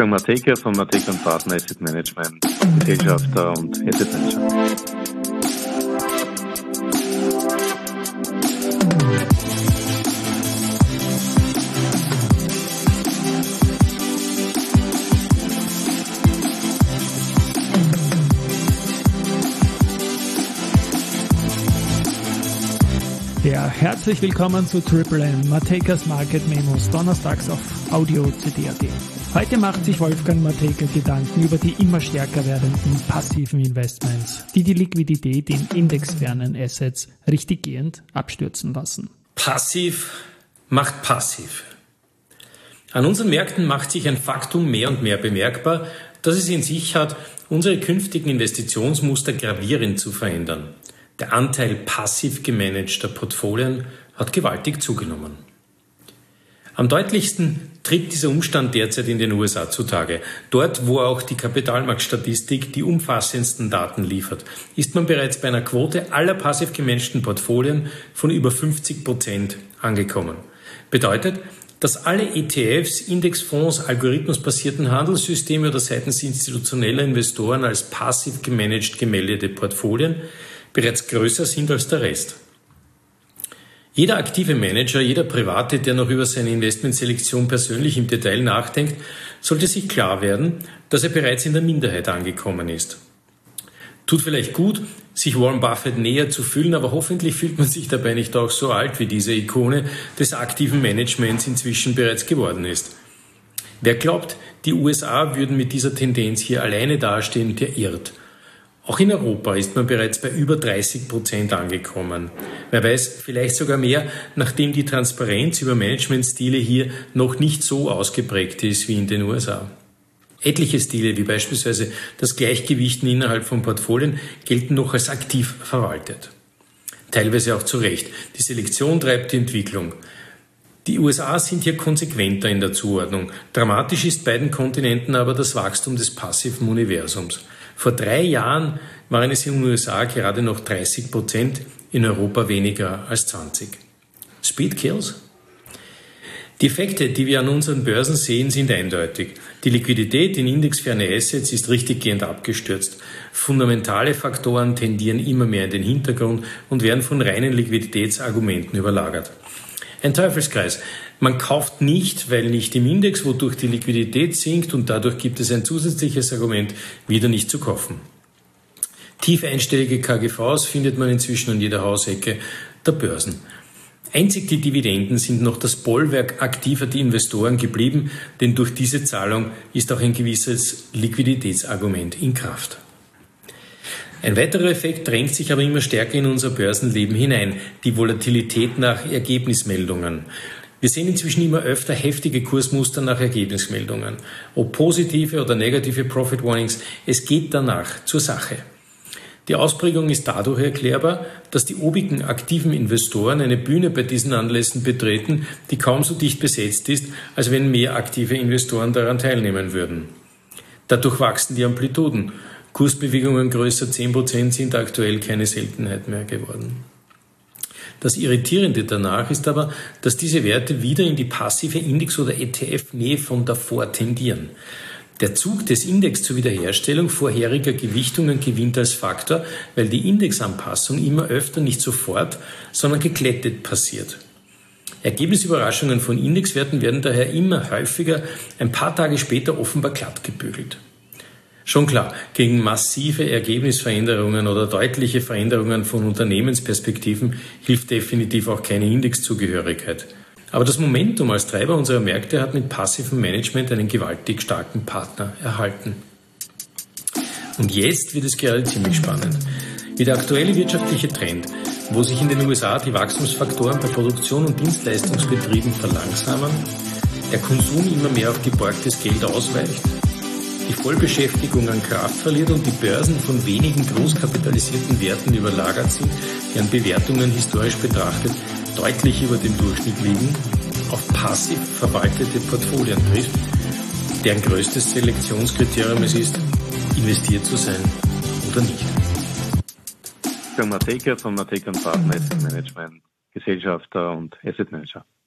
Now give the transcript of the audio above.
Wolfgang Matejka von Matejka & Partner Asset Management, Gesellschafter und Asset Manager. Ja, herzlich willkommen zu Triple M, Matejkas Market Memos, donnerstags auf Audio CD.at. Heute macht sich Wolfgang Matejka Gedanken über die immer stärker werdenden passiven Investments, die die Liquidität in indexfernen Assets richtiggehend abstürzen lassen. Passiv macht passiv. An unseren Märkten macht sich ein Faktum mehr und mehr bemerkbar, dass es in sich hat, unsere künftigen Investitionsmuster gravierend zu verändern. Der Anteil passiv gemanagter Portfolien hat gewaltig zugenommen. Am deutlichsten tritt dieser Umstand derzeit in den USA zutage. Dort, wo auch die Kapitalmarktstatistik die umfassendsten Daten liefert, ist man bereits bei einer Quote aller passiv gemanagten Portfolien von über 50% angekommen. Bedeutet, dass alle ETFs, Indexfonds, algorithmusbasierten Handelssysteme oder seitens institutioneller Investoren als passiv gemanagt gemeldete Portfolien bereits größer sind als der Rest. Jeder aktive Manager, jeder Private, der noch über seine Investmentselektion persönlich im Detail nachdenkt, sollte sich klar werden, dass er bereits in der Minderheit angekommen ist. Tut vielleicht gut, sich Warren Buffett näher zu fühlen, aber hoffentlich fühlt man sich dabei nicht auch so alt, wie diese Ikone des aktiven Managements inzwischen bereits geworden ist. Wer glaubt, die USA würden mit dieser Tendenz hier alleine dastehen, der irrt. Auch in Europa ist man bereits bei über 30% angekommen. Wer weiß, vielleicht sogar mehr, nachdem die Transparenz über Managementstile hier noch nicht so ausgeprägt ist wie in den USA. Etliche Stile, wie beispielsweise das Gleichgewichten innerhalb von Portfolien, gelten noch als aktiv verwaltet. Teilweise auch zu Recht. Die Selektion treibt die Entwicklung. Die USA sind hier konsequenter in der Zuordnung. Dramatisch ist beiden Kontinenten aber das Wachstum des passiven Universums. Vor 3 Jahren waren es in den USA gerade noch 30%, in Europa weniger als 20%. Speed kills? Die Effekte, die wir an unseren Börsen sehen, sind eindeutig. Die Liquidität in indexferne Assets ist richtiggehend abgestürzt. Fundamentale Faktoren tendieren immer mehr in den Hintergrund und werden von reinen Liquiditätsargumenten überlagert. Ein Teufelskreis. Man kauft nicht, weil nicht im Index, wodurch die Liquidität sinkt und dadurch gibt es ein zusätzliches Argument, wieder nicht zu kaufen. Tief einstellige KGVs findet man inzwischen an jeder Hausecke der Börsen. Einzig die Dividenden sind noch das Bollwerk aktiver die Investoren geblieben, denn durch diese Zahlung ist auch ein gewisses Liquiditätsargument in Kraft. Ein weiterer Effekt drängt sich aber immer stärker in unser Börsenleben hinein, die Volatilität nach Ergebnismeldungen. Wir sehen inzwischen immer öfter heftige Kursmuster nach Ergebnismeldungen. Ob positive oder negative Profit Warnings, es geht danach zur Sache. Die Ausprägung ist dadurch erklärbar, dass die obigen aktiven Investoren eine Bühne bei diesen Anlässen betreten, die kaum so dicht besetzt ist, als wenn mehr aktive Investoren daran teilnehmen würden. Dadurch wachsen die Amplituden. Kursbewegungen größer 10% sind aktuell keine Seltenheit mehr geworden. Das Irritierende danach ist aber, dass diese Werte wieder in die passive Index- oder ETF-Nähe von davor tendieren. Der Zug des Index zur Wiederherstellung vorheriger Gewichtungen gewinnt als Faktor, weil die Indexanpassung immer öfter nicht sofort, sondern geglättet passiert. Ergebnisüberraschungen von Indexwerten werden daher immer häufiger ein paar Tage später offenbar glatt gebügelt. Schon klar, gegen massive Ergebnisveränderungen oder deutliche Veränderungen von Unternehmensperspektiven hilft definitiv auch keine Indexzugehörigkeit. Aber das Momentum als Treiber unserer Märkte hat mit passivem Management einen gewaltig starken Partner erhalten. Und jetzt wird es gerade ziemlich spannend. Wie der aktuelle wirtschaftliche Trend, wo sich in den USA die Wachstumsfaktoren bei Produktion und Dienstleistungsbetrieben verlangsamen, der Konsum immer mehr auf geborgtes Geld ausweicht, die Vollbeschäftigung an Kraft verliert und die Börsen von wenigen großkapitalisierten Werten überlagert sind, deren Bewertungen historisch betrachtet deutlich über dem Durchschnitt liegen, auf passiv verwaltete Portfolien trifft, deren größtes Selektionskriterium es ist, investiert zu sein oder nicht. Wolfgang Matejka von Matejka & Partner Asset Management, Gesellschafter und Asset Manager.